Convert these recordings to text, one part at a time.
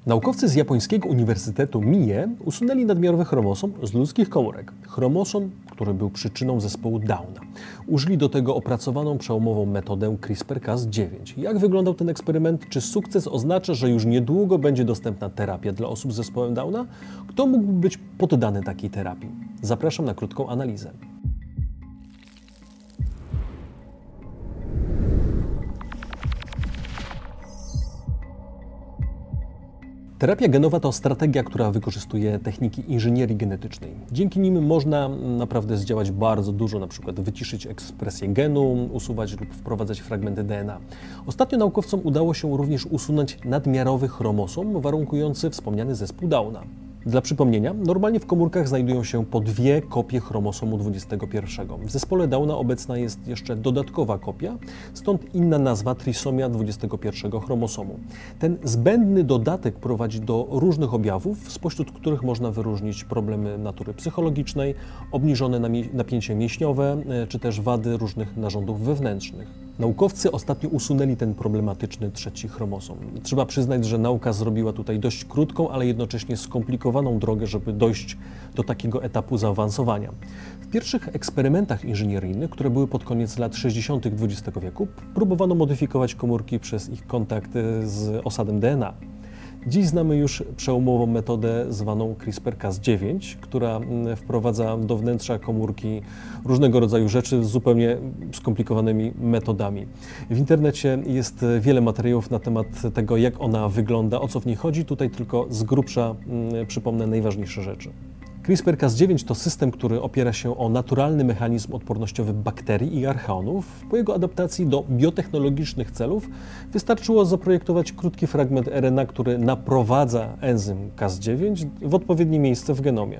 Naukowcy z japońskiego Uniwersytetu Mie usunęli nadmiarowy chromosom z ludzkich komórek. Chromosom, który był przyczyną zespołu Downa. Użyli do tego opracowaną przełomową metodę CRISPR-Cas9. Jak wyglądał ten eksperyment? Czy sukces oznacza, że już niedługo będzie dostępna terapia dla osób z zespołem Downa? Kto mógłby być poddany takiej terapii? Zapraszam na krótką analizę. Terapia genowa to strategia, która wykorzystuje techniki inżynierii genetycznej. Dzięki nim można naprawdę zdziałać bardzo dużo, na przykład wyciszyć ekspresję genu, usuwać lub wprowadzać fragmenty DNA. Ostatnio naukowcom udało się również usunąć nadmiarowy chromosom warunkujący wspomniany zespół Downa. Dla przypomnienia, normalnie w komórkach znajdują się po 2 kopie chromosomu 21. W zespole Downa obecna jest jeszcze dodatkowa kopia, stąd inna nazwa trisomia 21 chromosomu. Ten zbędny dodatek prowadzi do różnych objawów, spośród których można wyróżnić problemy natury psychologicznej, obniżone napięcie mięśniowe, czy też wady różnych narządów wewnętrznych. Naukowcy ostatnio usunęli ten problematyczny 3. chromosom. Trzeba przyznać, że nauka zrobiła tutaj dość krótką, ale jednocześnie skomplikowaną drogę, żeby dojść do takiego etapu zaawansowania. W pierwszych eksperymentach inżynieryjnych, które były pod koniec lat 60. XX wieku, próbowano modyfikować komórki przez ich kontakt z osadem DNA. Dziś znamy już przełomową metodę zwaną CRISPR-Cas9, która wprowadza do wnętrza komórki różnego rodzaju rzeczy z zupełnie skomplikowanymi metodami. W internecie jest wiele materiałów na temat tego, jak ona wygląda, o co w niej chodzi. Tutaj tylko z grubsza przypomnę najważniejsze rzeczy. CRISPR-Cas9 to system, który opiera się o naturalny mechanizm odpornościowy bakterii i archeonów. Po jego adaptacji do biotechnologicznych celów wystarczyło zaprojektować krótki fragment RNA, który naprowadza enzym Cas9 w odpowiednie miejsce w genomie.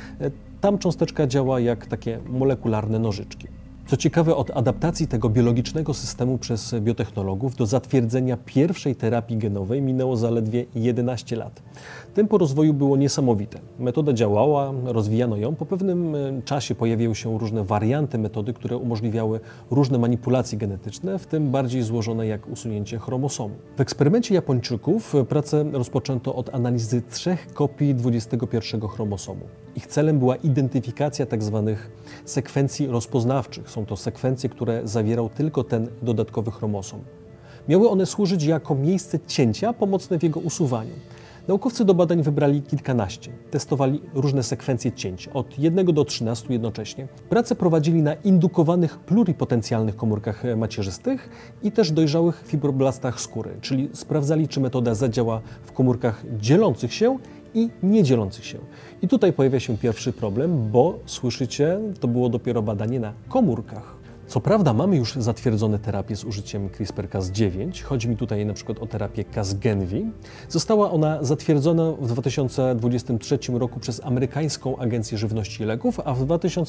Tam cząsteczka działa jak takie molekularne nożyczki. Co ciekawe, od adaptacji tego biologicznego systemu przez biotechnologów do zatwierdzenia pierwszej terapii genowej minęło zaledwie 11 lat. Tempo rozwoju było niesamowite. Metoda działała, rozwijano ją. Po pewnym czasie pojawiły się różne warianty metody, które umożliwiały różne manipulacje genetyczne, w tym bardziej złożone jak usunięcie chromosomu. W eksperymencie Japończyków pracę rozpoczęto od analizy 3 kopii 21 chromosomu. Ich celem była identyfikacja tzw. sekwencji rozpoznawczych. Są to sekwencje, które zawierał tylko ten dodatkowy chromosom. Miały one służyć jako miejsce cięcia pomocne w jego usuwaniu. Naukowcy do badań wybrali kilkanaście. Testowali różne sekwencje cięć, od 1 do 13 jednocześnie. Pracę prowadzili na indukowanych pluripotencjalnych komórkach macierzystych i też dojrzałych fibroblastach skóry, czyli sprawdzali, czy metoda zadziała w komórkach dzielących się i niedzielących się. I tutaj pojawia się pierwszy problem, bo słyszycie, to było dopiero badanie na komórkach. Co prawda mamy już zatwierdzone terapie z użyciem CRISPR-Cas9, chodzi mi tutaj na przykład o terapię Casgenvi. Została ona zatwierdzona w 2023 roku przez amerykańską Agencję Żywności i Leków, a w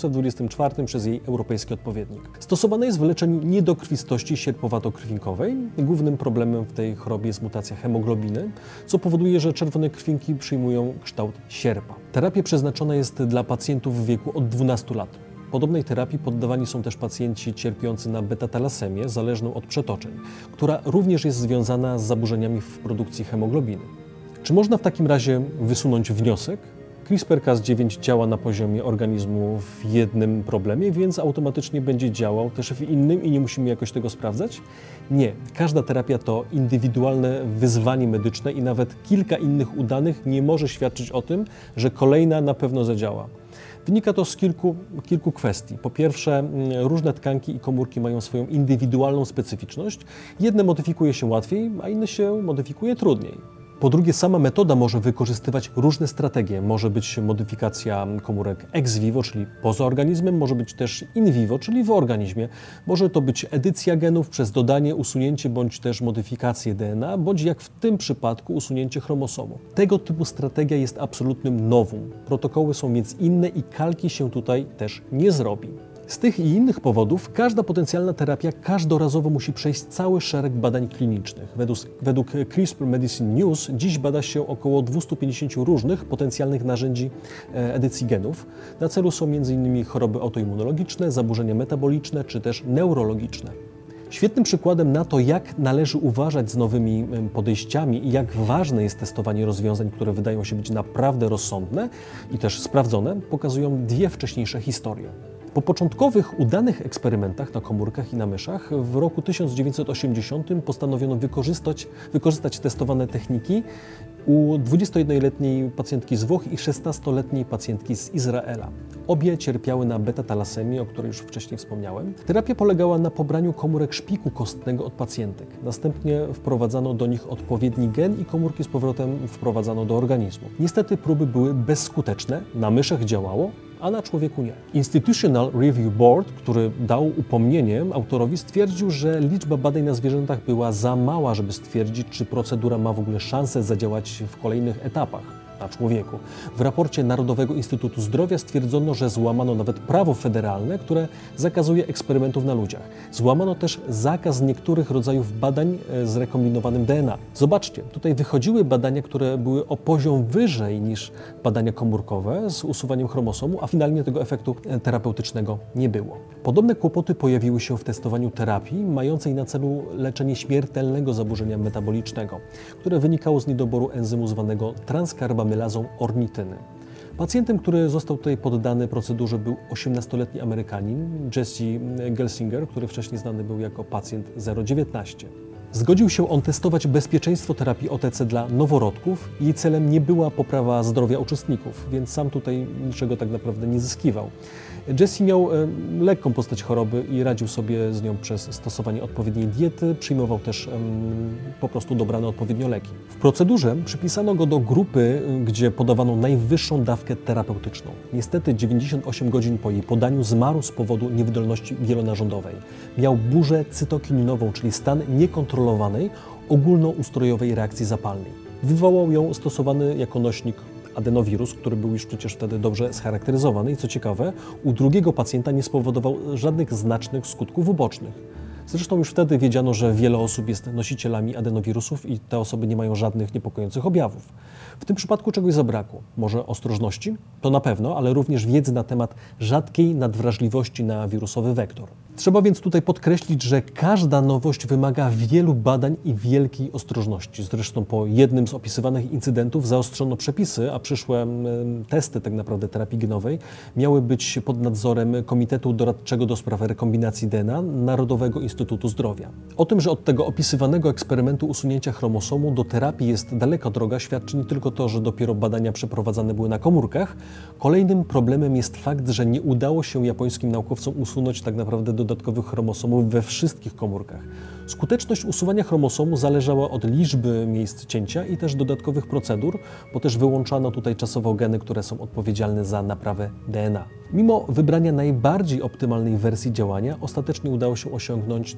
2024 przez jej europejski odpowiednik. Stosowana jest w leczeniu niedokrwistości sierpowato-krwinkowej. Głównym problemem w tej chorobie jest mutacja hemoglobiny, co powoduje, że czerwone krwinki przyjmują kształt sierpa. Terapia przeznaczona jest dla pacjentów w wieku od 12 lat. Podobnej terapii poddawani są też pacjenci cierpiący na beta-talasemię zależną od przetoczeń, która również jest związana z zaburzeniami w produkcji hemoglobiny. Czy można w takim razie wysunąć wniosek? CRISPR-Cas9 działa na poziomie organizmu w jednym problemie, więc automatycznie będzie działał też w innym i nie musimy jakoś tego sprawdzać? Nie. Każda terapia to indywidualne wyzwanie medyczne i nawet kilka innych udanych nie może świadczyć o tym, że kolejna na pewno zadziała. Wynika to z kilku kwestii. Po pierwsze, różne tkanki i komórki mają swoją indywidualną specyficzność. Jedne modyfikuje się łatwiej, a inne się modyfikuje trudniej. Po drugie, sama metoda może wykorzystywać różne strategie. Może być modyfikacja komórek ex vivo, czyli poza organizmem, może być też in vivo, czyli w organizmie. Może to być edycja genów przez dodanie, usunięcie bądź też modyfikację DNA, bądź jak w tym przypadku usunięcie chromosomu. Tego typu strategia jest absolutnym novum. Protokoły są więc inne i kalki się tutaj też nie zrobi. Z tych i innych powodów każda potencjalna terapia każdorazowo musi przejść cały szereg badań klinicznych. Według CRISPR Medicine News dziś bada się około 250 różnych potencjalnych narzędzi edycji genów. Na celu są m.in. choroby autoimmunologiczne, zaburzenia metaboliczne czy też neurologiczne. Świetnym przykładem na to, jak należy uważać z nowymi podejściami i jak ważne jest testowanie rozwiązań, które wydają się być naprawdę rozsądne i też sprawdzone, pokazują dwie wcześniejsze historie. Po początkowych udanych eksperymentach na komórkach i na myszach w roku 1980 postanowiono wykorzystać testowane techniki u 21-letniej pacjentki z Włoch i 16-letniej pacjentki z Izraela. Obie cierpiały na beta-talasemię, o której już wcześniej wspomniałem. Terapia polegała na pobraniu komórek szpiku kostnego od pacjentek. Następnie wprowadzano do nich odpowiedni gen i komórki z powrotem wprowadzano do organizmu. Niestety próby były bezskuteczne, na myszach działało, a na człowieku nie. Institutional Review Board, który dał upomnienie autorowi, stwierdził, że liczba badań na zwierzętach była za mała, żeby stwierdzić, czy procedura ma w ogóle szansę zadziałać w kolejnych etapach na człowieku. W raporcie Narodowego Instytutu Zdrowia stwierdzono, że złamano nawet prawo federalne, które zakazuje eksperymentów na ludziach. Złamano też zakaz niektórych rodzajów badań z rekombinowanym DNA. Zobaczcie, tutaj wychodziły badania, które były o poziom wyżej niż badania komórkowe z usuwaniem chromosomu, a finalnie tego efektu terapeutycznego nie było. Podobne kłopoty pojawiły się w testowaniu terapii mającej na celu leczenie śmiertelnego zaburzenia metabolicznego, które wynikało z niedoboru enzymu zwanego transkarbamylazą ornityny. Pacjentem, który został tutaj poddany procedurze, był 18-letni Amerykanin Jesse Gelsinger, który wcześniej znany był jako pacjent 019. Zgodził się on testować bezpieczeństwo terapii OTC dla noworodków. Jej celem nie była poprawa zdrowia uczestników, więc sam tutaj niczego tak naprawdę nie zyskiwał. Jesse miał lekką postać choroby i radził sobie z nią przez stosowanie odpowiedniej diety, przyjmował też po prostu dobrane odpowiednio leki. W procedurze przypisano go do grupy, gdzie podawano najwyższą dawkę terapeutyczną. Niestety 98 godzin po jej podaniu zmarł z powodu niewydolności wielonarządowej. Miał burzę cytokininową, czyli stan niekontrolowanej ogólnoustrojowej reakcji zapalnej. Wywołał ją stosowany jako nośnik adenowirus, który był już przecież wtedy dobrze scharakteryzowany i co ciekawe, u drugiego pacjenta nie spowodował żadnych znacznych skutków ubocznych. Zresztą już wtedy wiedziano, że wiele osób jest nosicielami adenowirusów i te osoby nie mają żadnych niepokojących objawów. W tym przypadku czegoś zabrakło. Może ostrożności? To na pewno, ale również wiedzy na temat rzadkiej nadwrażliwości na wirusowy wektor. Trzeba więc tutaj podkreślić, że każda nowość wymaga wielu badań i wielkiej ostrożności. Zresztą po jednym z opisywanych incydentów zaostrzono przepisy, a przyszłe testy tak naprawdę terapii genowej miały być pod nadzorem Komitetu Doradczego do spraw rekombinacji DNA Narodowego Instytutu Zdrowia. O tym, że od tego opisywanego eksperymentu usunięcia chromosomu do terapii jest daleka droga, świadczy nie tylko to, że dopiero badania przeprowadzane były na komórkach. Kolejnym problemem jest fakt, że nie udało się japońskim naukowcom usunąć tak naprawdę dodatkowych chromosomów we wszystkich komórkach. Skuteczność usuwania chromosomu zależała od liczby miejsc cięcia i też dodatkowych procedur, bo też wyłączano tutaj czasowo geny, które są odpowiedzialne za naprawę DNA. Mimo wybrania najbardziej optymalnej wersji działania, ostatecznie udało się osiągnąć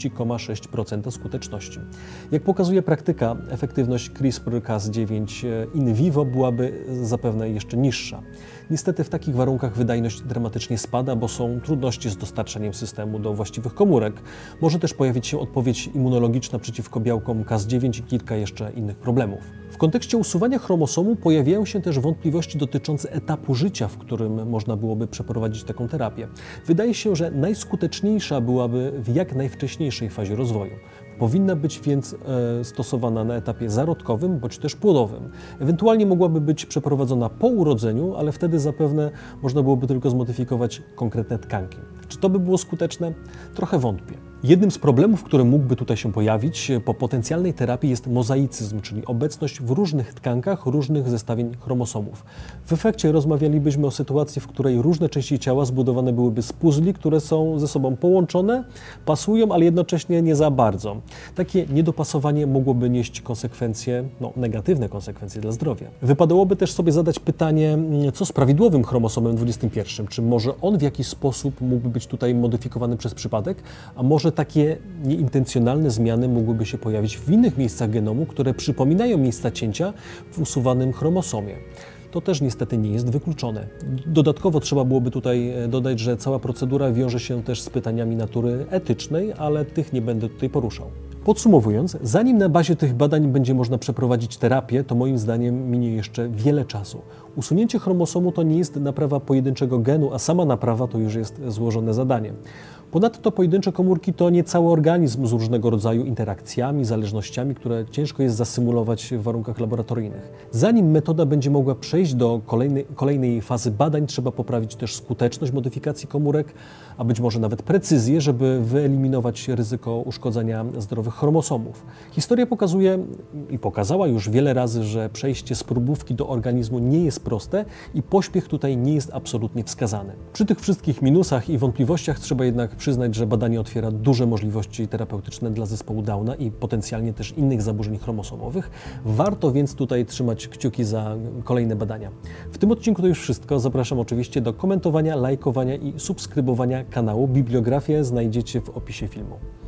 30,6% skuteczności. Jak pokazuje praktyka, efektywność CRISPR-Cas9 in vivo byłaby zapewne jeszcze niższa. Niestety w takich warunkach wydajność dramatycznie spada, bo są trudności z dostarczaniem systemu do właściwych komórek. Może też pojawić się odpowiedź immunologiczna przeciwko białkom Cas9 i kilka jeszcze innych problemów. W kontekście usuwania chromosomu pojawiają się też wątpliwości dotyczące etapu życia, w którym można byłoby przeprowadzić taką terapię. Wydaje się, że najskuteczniejsza byłaby w jak najwcześniejszej fazie rozwoju. Powinna być więc stosowana na etapie zarodkowym bądź też płodowym. Ewentualnie mogłaby być przeprowadzona po urodzeniu, ale wtedy zapewne można byłoby tylko zmodyfikować konkretne tkanki. Czy to by było skuteczne? Trochę wątpię. Jednym z problemów, który mógłby tutaj się pojawić po potencjalnej terapii jest mozaicyzm, czyli obecność w różnych tkankach różnych zestawień chromosomów. W efekcie rozmawialibyśmy o sytuacji, w której różne części ciała zbudowane byłyby z puzli, które są ze sobą połączone, pasują, ale jednocześnie nie za bardzo. Takie niedopasowanie mogłoby nieść konsekwencje, negatywne konsekwencje dla zdrowia. Wypadałoby też sobie zadać pytanie, co z prawidłowym chromosomem 21? Czy może on w jakiś sposób mógłby być tutaj modyfikowany przez przypadek, a może takie nieintencjonalne zmiany mogłyby się pojawić w innych miejscach genomu, które przypominają miejsca cięcia w usuwanym chromosomie. To też niestety nie jest wykluczone. Dodatkowo trzeba byłoby tutaj dodać, że cała procedura wiąże się też z pytaniami natury etycznej, ale tych nie będę tutaj poruszał. Podsumowując, zanim na bazie tych badań będzie można przeprowadzić terapię, to moim zdaniem minie jeszcze wiele czasu. Usunięcie chromosomu to nie jest naprawa pojedynczego genu, a sama naprawa to już jest złożone zadanie. Ponadto pojedyncze komórki to nie cały organizm z różnego rodzaju interakcjami, zależnościami, które ciężko jest zasymulować w warunkach laboratoryjnych. Zanim metoda będzie mogła przejść do kolejnej fazy badań, trzeba poprawić też skuteczność modyfikacji komórek, a być może nawet precyzję, żeby wyeliminować ryzyko uszkodzenia zdrowych chromosomów. Historia pokazuje i pokazała już wiele razy, że przejście z próbówki do organizmu nie jest proste i pośpiech tutaj nie jest absolutnie wskazany. Przy tych wszystkich minusach i wątpliwościach trzeba jednak przyznać, że badanie otwiera duże możliwości terapeutyczne dla zespołu Downa i potencjalnie też innych zaburzeń chromosomowych. Warto więc tutaj trzymać kciuki za kolejne badania. W tym odcinku to już wszystko. Zapraszam oczywiście do komentowania, lajkowania i subskrybowania kanału. Bibliografię znajdziecie w opisie filmu.